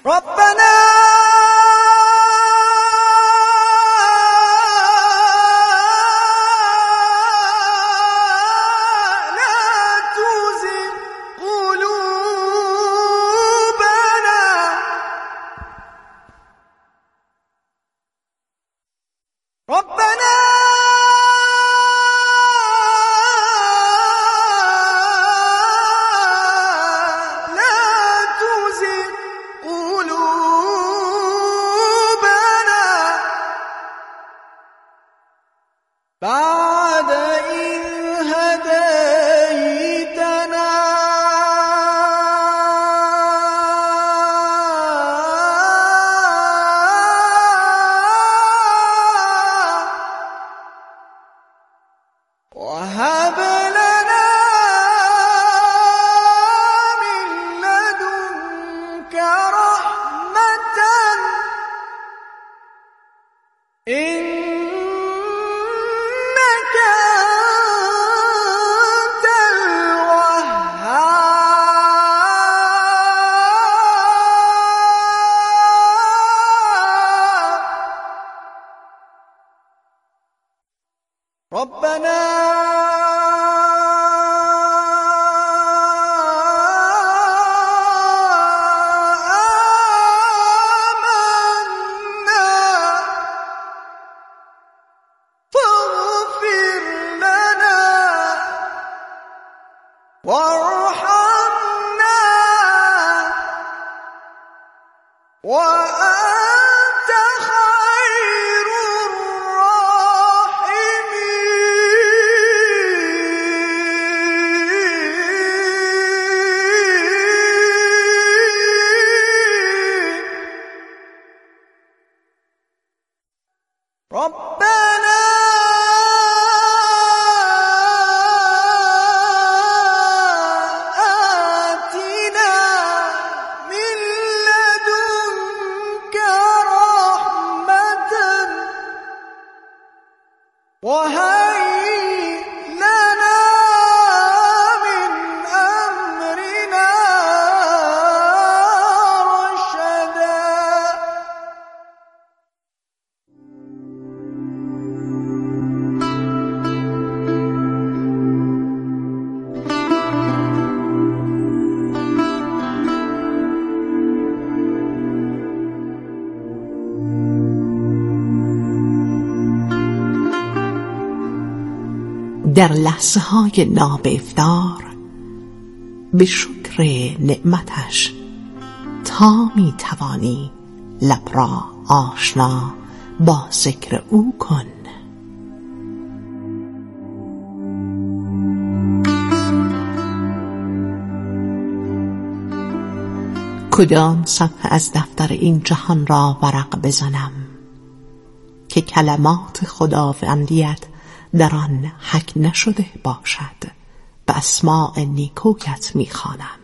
ربنا بعد إذ هديتنا وهب لنا من لدنك رحمة ربنا آمنا فاغفر لنا وارحمنا وأنت خير ربنا آتنا من لدنك رحمة وهيئ لنا من أمرنا رشدا. در لحظه های ناب افطار به شکر نعمتش تا می توانی لب را آشنا با ذکر او کن. کدام صفحه از دفتر این جهان را ورق بزنم که کلمات خداوندیت در آن حک نشده باشد؟ به اسماء نیکویت میخوانم.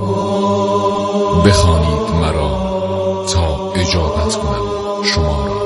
بخوانید مرا تا اجابت کنم شما را.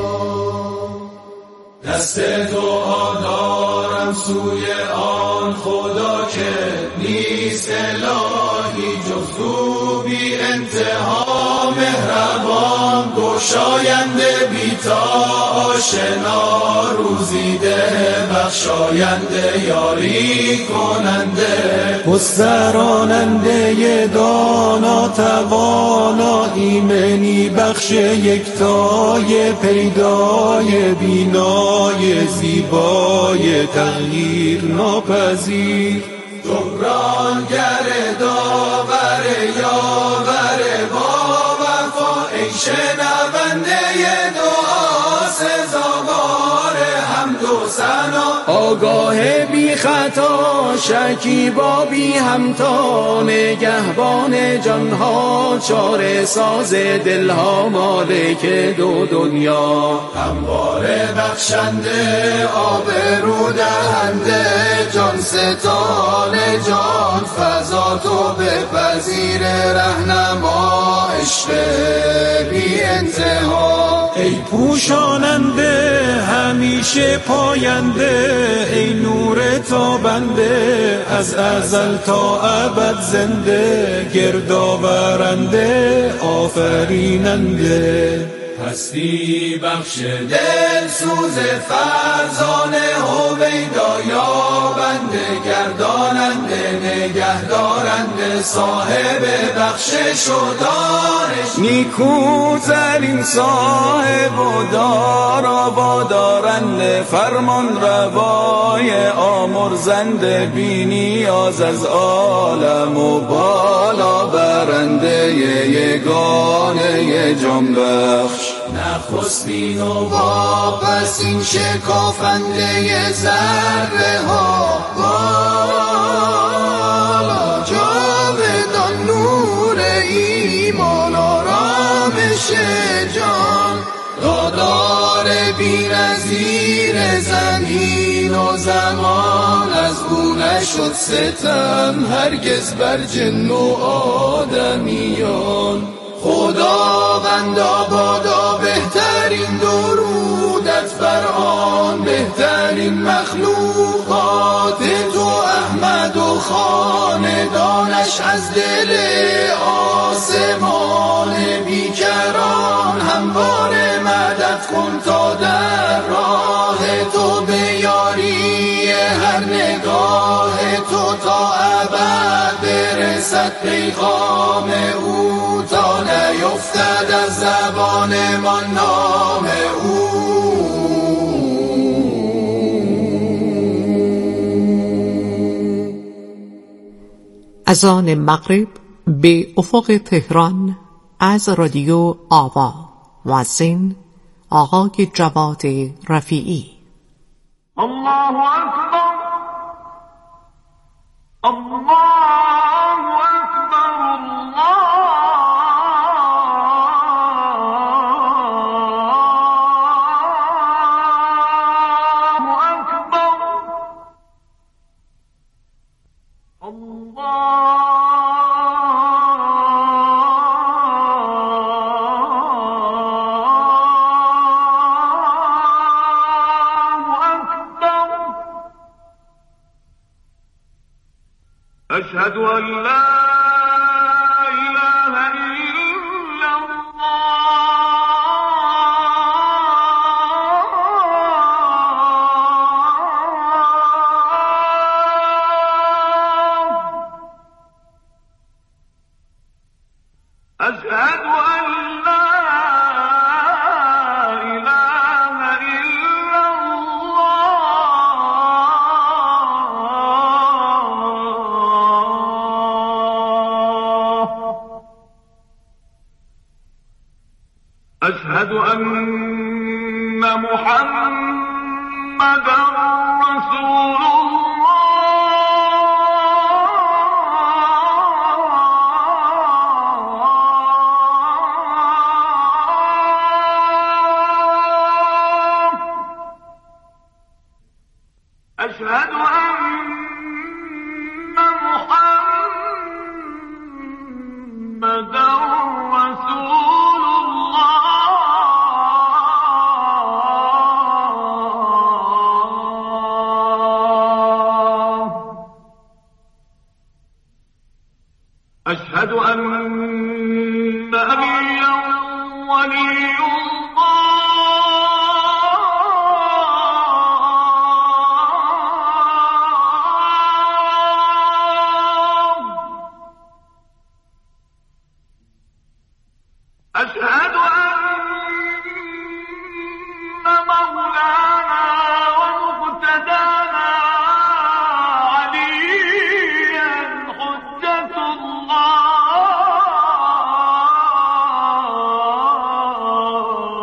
دست دعا دارم سوی آن خدا که نیست الهی جز او بی انتها مهربان، گشاینده بی‌تا آشنا، روزیده بخشاینده یاری کننده، گستراننده دانا توانا، ایمنی بخش یکتای پیدای بینای زیبای تغییر ناپذیر، جبرانگر داور یاور با وفا، ای شنونده دعا سزاوار حمد و ثنا، آگاه بی خطا شکیبا بی همتا، نگهبان جانها چاره ساز دلها، مالک دو دنیا، همواره بخشنده آبرو دهنده، جان ستان جان فضا تو بپذیر، رهنما عشق بی انتها، ای پوشاننده همیشه پاینده، ای نور تابنده از ازل تا ابد زنده، گردآورنده آفریننده، هستی بخش دل سوز فرزانه، هویدا یابنده گرداننده نگهدارنده، صاحب بخشش و دانش، نیکوترین صاحب و دارا وادارنده، فرمان روای آمرزنده، بی نیاز از عالم و بالا برنده، یگانه جان بخش، نخستین و واپسین شکافنده ذره ها، بالا جاودان نور ایمان آرامش جان، دادار بی‌نظیر زمین و زمان، از او نشد ستم هرگز بر جن و آدمیان، خداوندا بادا بهترین درودت بر آن بهترین مخلوقات تو، احمد و خاندانش از دل آسمان بیکران، همواره مدد کن تا در راه تو، به یاری هر نگاه تو تا ابد برسد پیغام او، تا نیفتد از زبانمان نام او. اذان مغرب به افق تهران از رادیو آوا، مؤذن آقای جواد رفیعی. الله اکبر، الله اکبر، أشهد أن لا إله إلا الله، أشهد أن لا أشهد أن محمدًا رسول الله، أشهد أن محمدًا رسول الله، أشهد أن عليا ولي الله، أشهد أن مولانا ومقتدانا عليا حجة الله،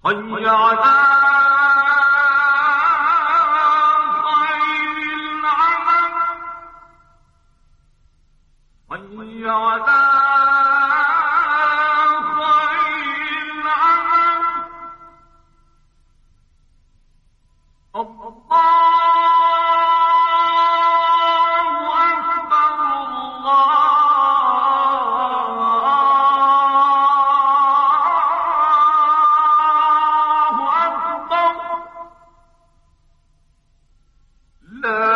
حي على حي على خير العمل الله أكبر الله أكبر لا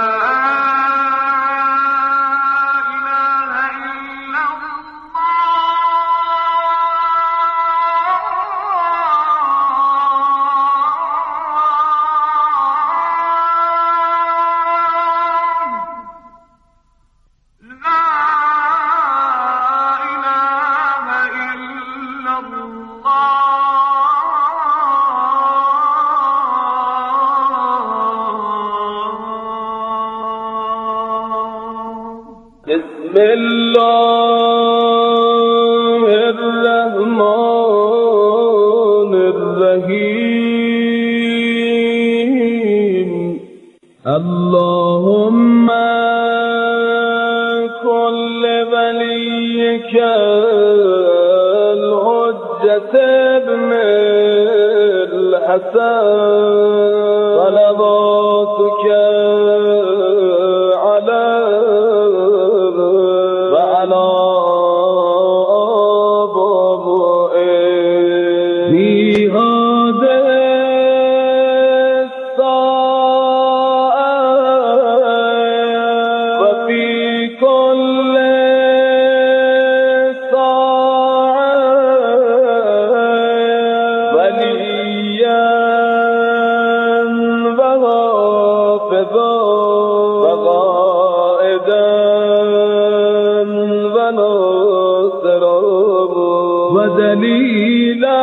بسم الله الرحمن الرحيم اللهم كل وليك الحجة ابن الحسن صلواتك ودليلا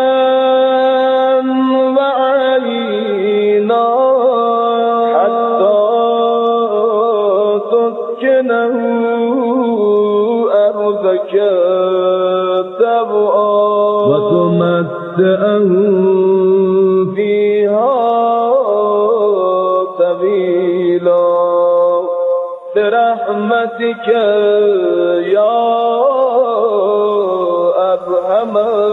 وعينا حتى تسكنه أرضك تبعا وتمتعه فيها طويلا برحمتك يا أرحم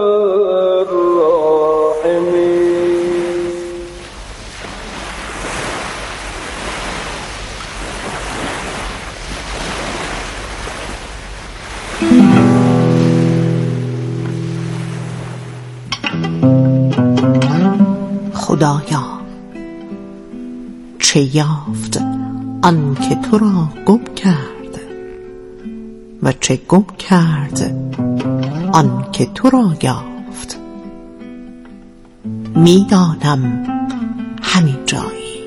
الراحمين. خدایا چه یافت آن که تو را گم کرد و چه گم کرد آن که تو را یافت. میدانم همین جایی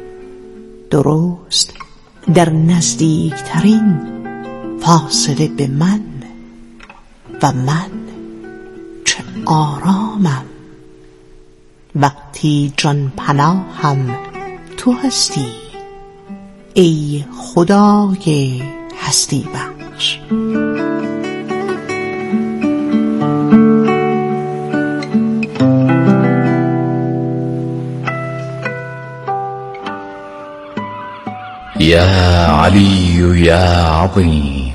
درست در نزدیکترین فاصله به من و من چه آرامم وقتی جان پناهم تو هستی ای خدای هستی بخش. يا علي يا عظيم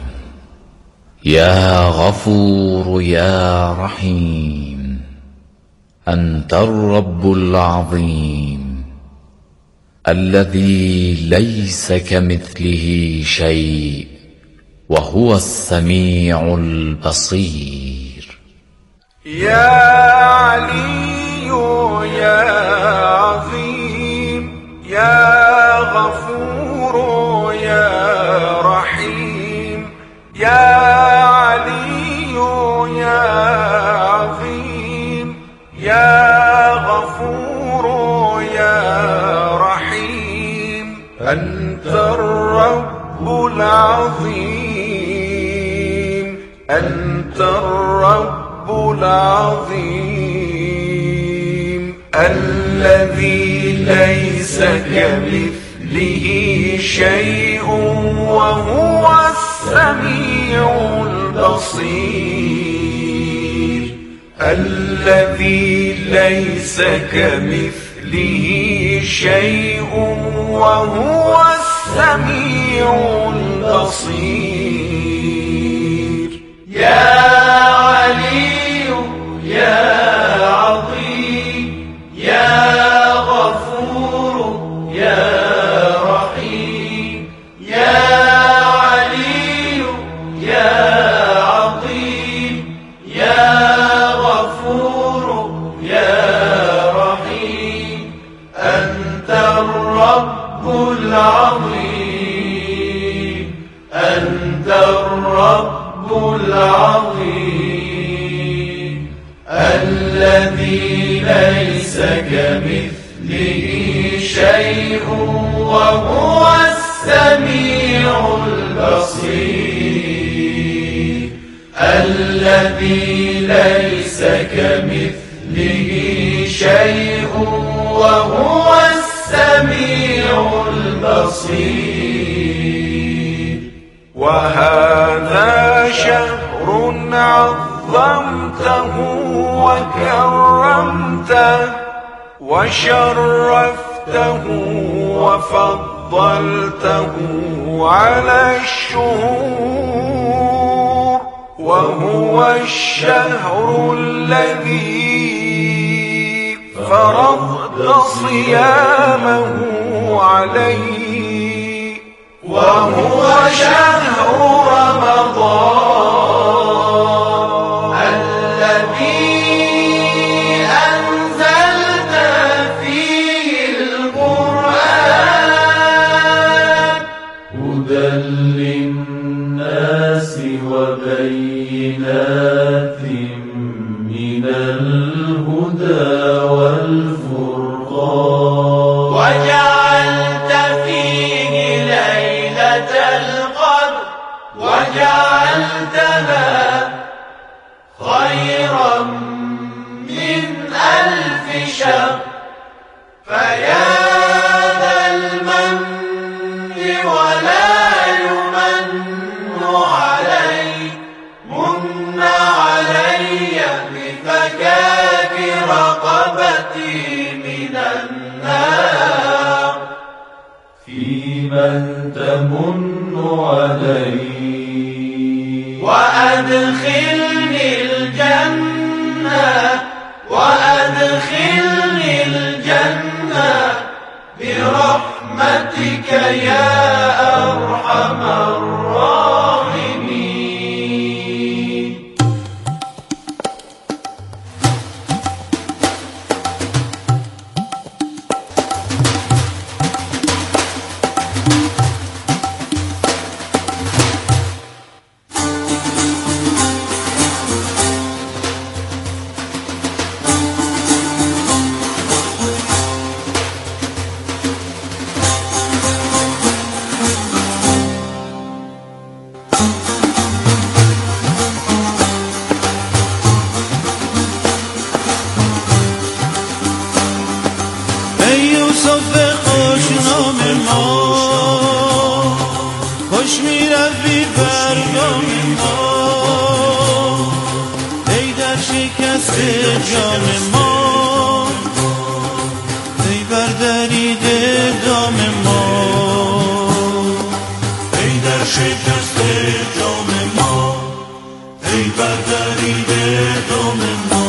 يا غفور يا رحيم أنت الرب العظيم الذي ليس كمثله شيء وهو السميع البصير. يا علي يا عظيم يا غفور يا رحيم يا علي يا عظيم يا غفور يا رحيم أنت الرب العظيم أنت الرب العظيم الذي ليس كمثله شيء وهو السميع البصير الذي ليس كمثله شيء وهو السميع البصير. يا علي يا عظيم يا غفور يا رحيم. يا علي يا عظيم يا غفور يا رحيم. أنت الرب العظيم أنت الرب العظيم الذي ليس كمثله شيء وهو السميع البصير. الذي ليس كمثله شيء وهو السميع البصير. وهذا شهر عظمته وكرمته وشرفته وفضلته على الشهور، وهو الشهر الذي فرضت صيامه عليه، وهو شهر رمضان الذي أنزلت فيه القرآن هدى للناس وبينات من الهدى والفرقان. وجعلت فيه ليلة القدر وجعلتها خيرا من 1000 شهر. فيا ذا المن ولا يمن علي من علي بفكاك رقبتي من النار. في من تمن علي وأدخلني الجنة وأدخلني الجنة برحمتك يا أرحم الراحمين. جام ما ای بردرید دام ما ای در شکست جام ما ای بردرید دام ما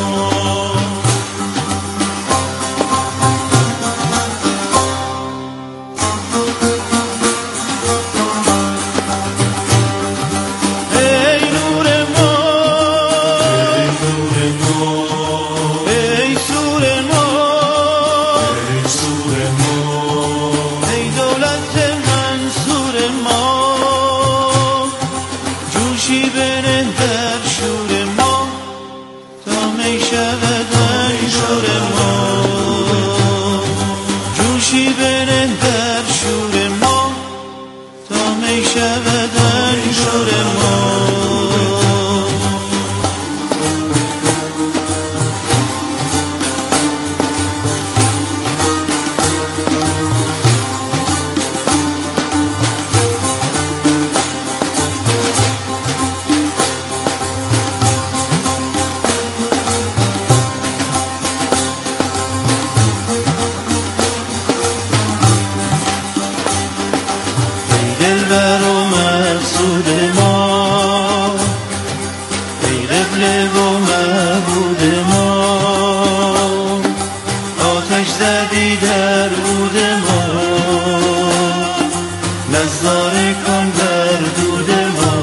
ای آتش زدی در رود ما، نظاره کن در دود ما.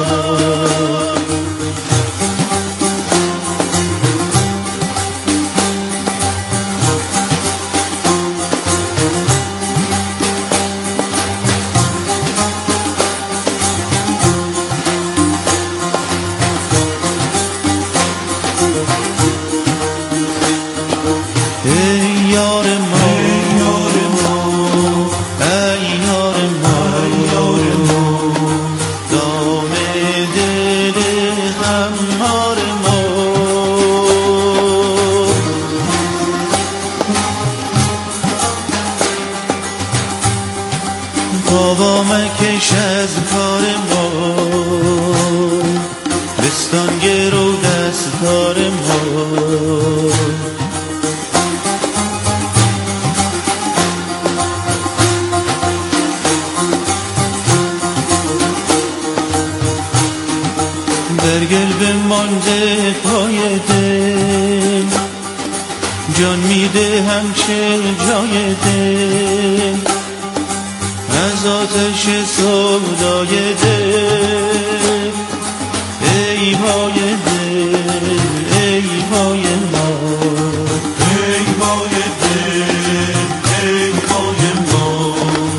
بابا مکش از کار ما، بستان گرو دستار ما. در گل بمانده پای دل، جان میده همچه جای دل، از آتش سودای دل. ای پای دل، ای پای ما، ای پای دل، ای پای ما.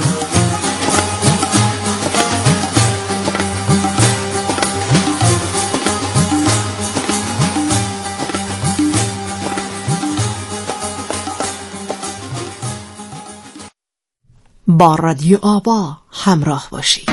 با رادیو آبا همراه باشید.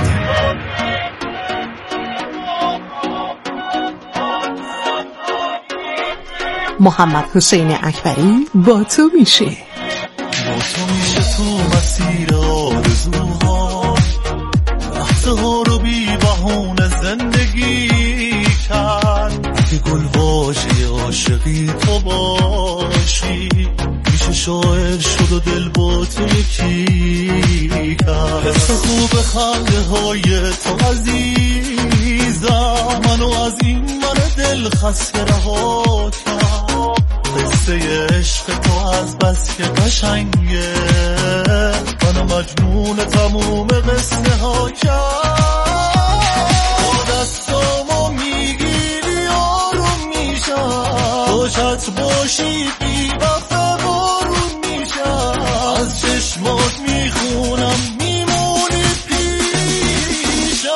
محمد حسین اکبری با تو میشه. با تو میشه تو مسیر آرزوها، لحظه ها رو بی بهونه زندگی کرد. که گل واژه عاشقی تو باشی، میشه شاعر شد و دل با تو یکی کرد. حس خوب خنده های تو عزیزم، منو از این من دل خسته رها کرد. قصه عشق تو از بس که قشنگه، منو مجنون تموم قصه ها کرد. با دستامو میگیری آروم میشم، خوشت باشی بی وقت بارون میشم. از چشمات میخونم میمونی پیشم.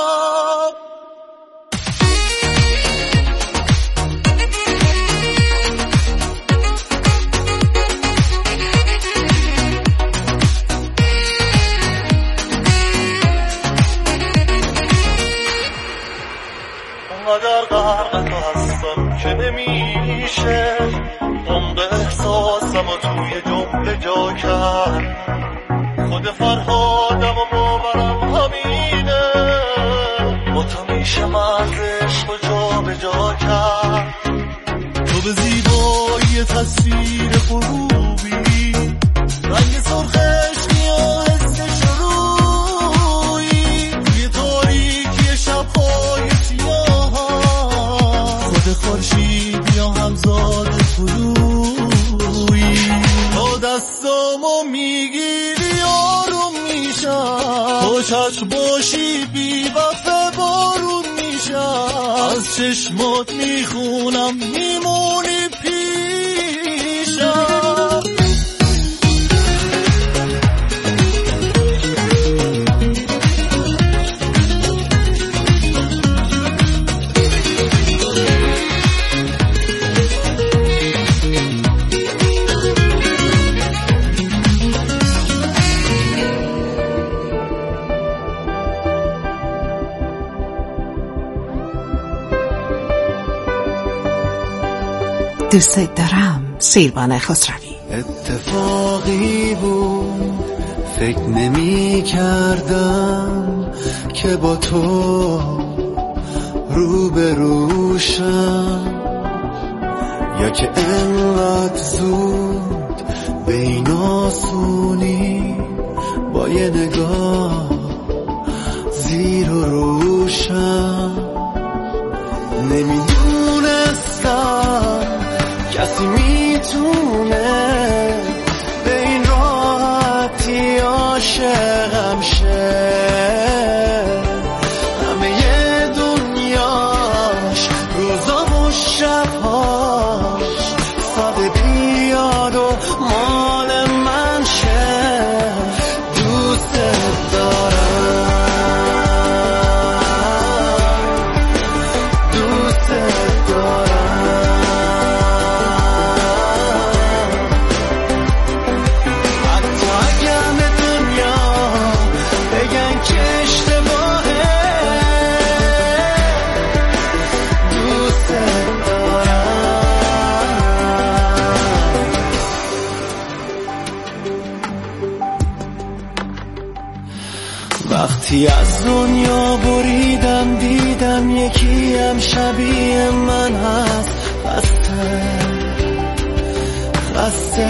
انقدر غرق تو هستم که نمیشه عمق احساسم و توی جمله جا کرد. خود فرهادم و باورم همینه، با تو میشه مرزش و جا به جا کرد. تو به زیبایی تصویر خوبی، رنگ سرخش یا حس شروعی، توی تاریکی شبهای سیاه، خود خورشید یا همزاد فروی. تا دستامو میگیری آروم میشم، خوشت باشی بی وقت بارون میشم. از چشمات میخونم میمونی پیشم. دوست دارم سیروان خسروی. اتفاقی بود فکر نمی کردم که با تو روبروشم، یا که انقدر زود به این آسونی با یه نگاه زیر و روشم. نمیدونستم کسی میتونه به وقتی از دنیا بریدم دیدم یکیم شبیه من هست، خسته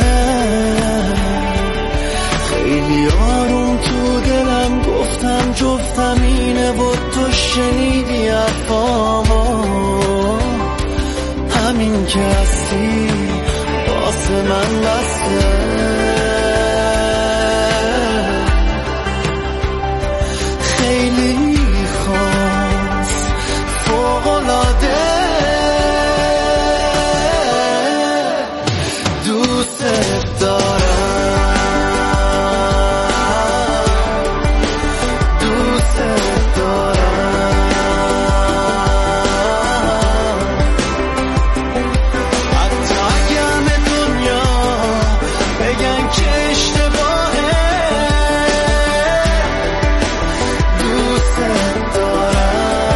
خیلی آروم تو دلم گفتم جفتم اینه و تو شنیدی حرفامو، همین که هستی واسه من بسته. خیلی خاص فوق‌العاده دوست دارم، دوست دارم. حتی اگر به دنیا بگن که اشتباهه دوست دارم.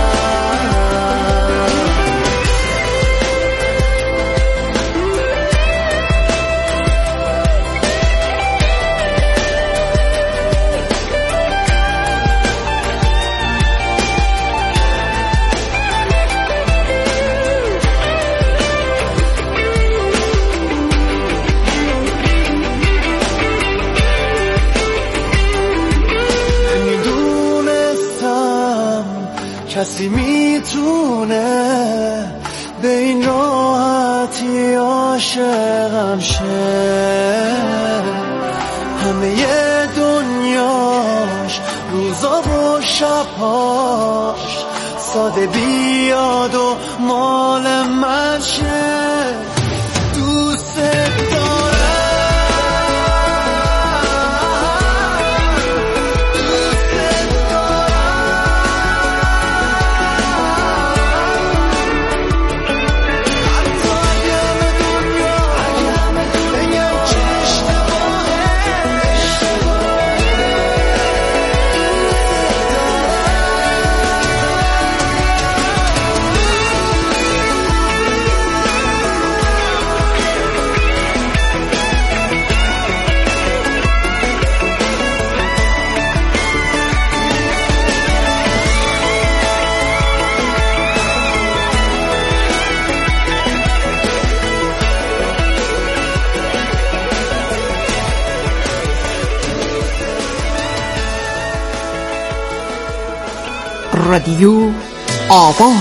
نمیدونستم کسی میتونه به این راحتی عاشقم شه، همه دنیاش روزا و شبهاش ساده بیاد و مال من شه. دوست دارم، رادیو آوا،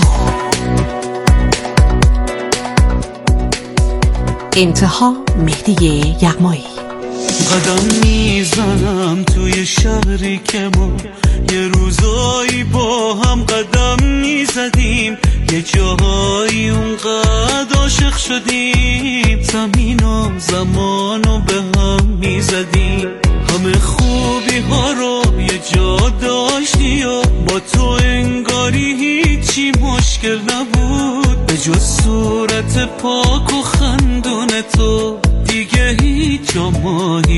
انتها مهدی یغمایی. قدم میزنم توی شهری که ما یه روزایی با هم قدم میزدیم، یه جاهایی اونقدر عاشق شدیم، زمین و زمان رو به هم میزدیم، همه خوبی ها رو یه جا داشتی و با تو انگاری هیچی مشکل نبود به جز صورت پاک و